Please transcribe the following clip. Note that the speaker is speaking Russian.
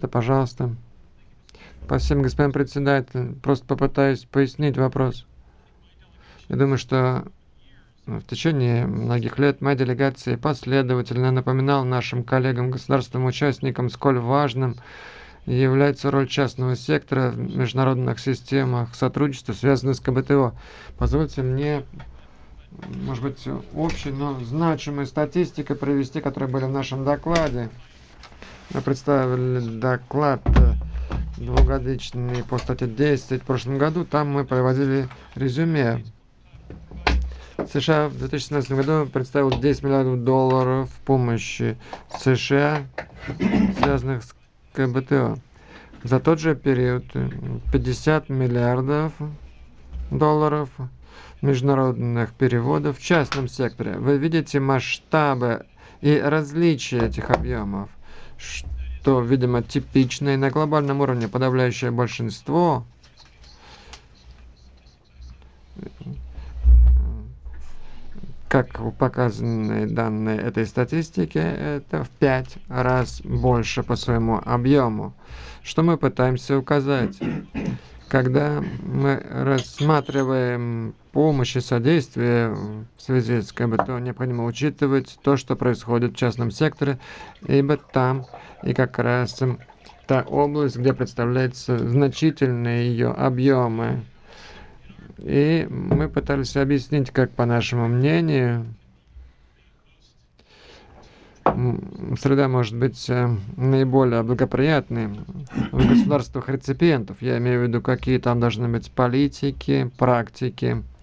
пожалуйста. Спасибо, господин председатель. Просто попытаюсь пояснить вопрос. Я думаю, что в течение многих лет моя делегация последовательно напоминала нашим коллегам, государственным участникам, сколь важным является роль частного сектора в международных системах сотрудничества, связанных с КБТО. Позвольте мне, может быть, общей, но значимой статистикой провести, которые были в нашем докладе. Мы представили доклад двухгодичный по статье 10 в прошлом году. Там мы проводили резюме. США в 2017 году представил 10 миллиардов долларов помощи США, связанных с КБТО. За тот же период 50 миллиардов долларов международных переводов в частном секторе. Вы видите масштабы и различия этих объемов, что, видимо, типично и на глобальном уровне подавляющее большинство как показаны данные этой статистики, это в 5 раз больше по своему объему. Что мы пытаемся указать? Когда мы рассматриваем помощь и содействие в связи с КБТО, необходимо учитывать то, что происходит в частном секторе, ибо там и как раз та область, где представляются значительные ее объемы. И мы пытались объяснить, как, по нашему мнению, среда может быть наиболее благоприятной в государствах реципиентов. Я имею в виду, какие там должны быть политики, практики,